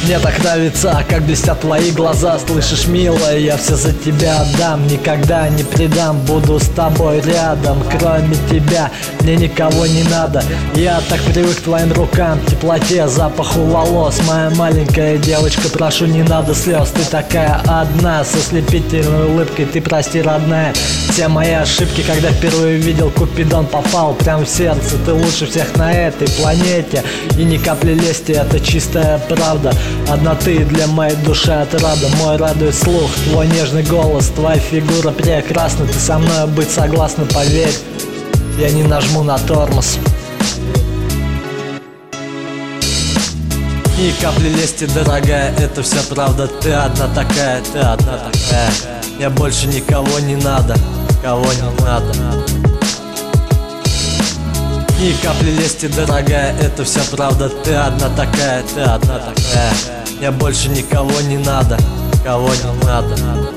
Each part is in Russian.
Мне так нравится, как блестят твои глаза. Слышишь, милая, я все за тебя отдам. Никогда не предам, буду с тобой рядом. Кроме тебя мне никого не надо. Я так привык к твоим рукам, теплоте, запаху волос. Моя маленькая девочка, прошу, не надо слез. Ты такая одна, со слепительной улыбкой. Ты прости, родная, все мои ошибки. Когда впервые видел, Купидон попал прям в сердце. Ты лучше всех на этой планете. И ни капли лести, это чистая правда. Одна ты для моей души отрада. Мой радует слух, твой нежный голос. Твоя фигура прекрасна, ты со мной быть согласна, поверь. Я не нажму на тормоз. Ни капли лести, дорогая, это вся правда. Ты одна такая, ты одна такая. Мне больше никого не надо, кого не надо. Ни капли лести, дорогая, это вся правда. Ты одна такая, ты одна такая. Мне больше никого не надо, кого не надо.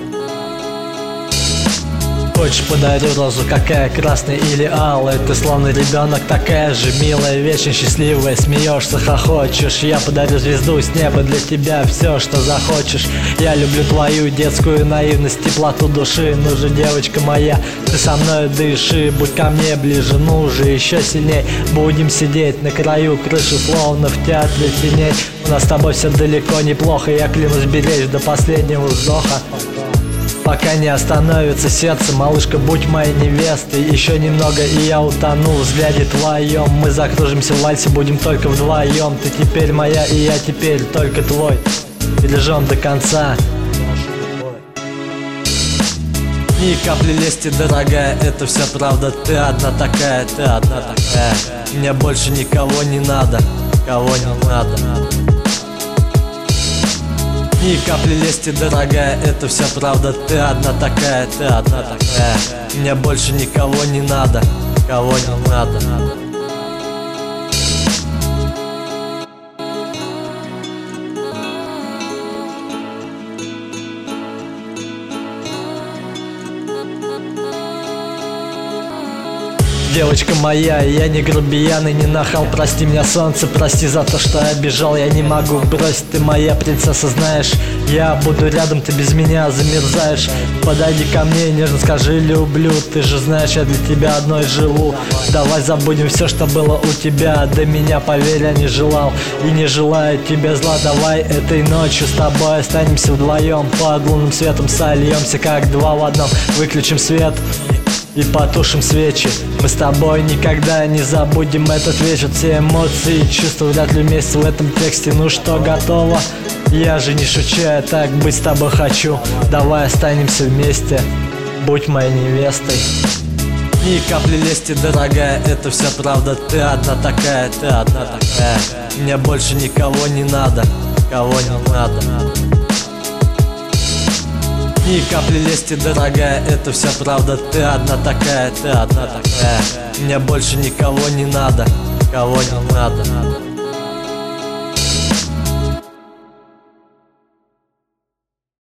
Хочешь, подарю розу, какая красная или алая. Ты словно ребенок, такая же милая, вечно счастливая. Смеешься, хохочешь. Я подарю звезду с неба, для тебя все, что захочешь. Я люблю твою детскую наивность, теплоту души. Ну же, девочка моя, ты со мной дыши. Будь ко мне ближе, ну же, еще сильней. Будем сидеть на краю крыши, словно в театре теней. У нас с тобой все далеко неплохо, я клянусь беречь до последнего вздоха. Пока не остановится сердце, малышка, будь моей невестой. Еще немного, и я утону в взгляде твоем. Мы закружимся в вальсе, будем только вдвоем. Ты теперь моя, и я теперь только твой. Бережем до конца. Ни капли лести, дорогая, это вся правда. Ты одна такая, ты одна такая. Мне больше никого не надо, кого не надо. Ни капли лести, дорогая, это вся правда. Ты одна такая, ты одна такая. Мне больше никого не надо, кого не надо. Девочка моя, я не грубиян и не нахал. Прости меня, солнце, прости за то, что обижал. Я не могу бросить, ты моя принцесса, знаешь. Я буду рядом, ты без меня замерзаешь. Подойди ко мне, нежно скажи люблю. Ты же знаешь, я для тебя одной живу. Давай забудем все, что было у тебя. До меня, поверь, я не желал и не желаю тебе зла. Давай этой ночью с тобой останемся вдвоем. Под лунным светом сольемся, как два в одном. Выключим свет и потушим свечи. Мы с тобой никогда не забудем этот вечер. Все эмоции и чувства вряд ли вместе в этом тексте. Ну что, готово? Я же не шучу, я так быть с тобой хочу. Давай останемся вместе, будь моей невестой. Ни капли лести, дорогая, это вся правда. Ты одна такая, ты одна такая. Мне больше никого не надо, кого не надо. Ни капли лести, дорогая, это вся правда. Ты одна такая, ты одна такая. Мне больше никого не надо, кого не надо.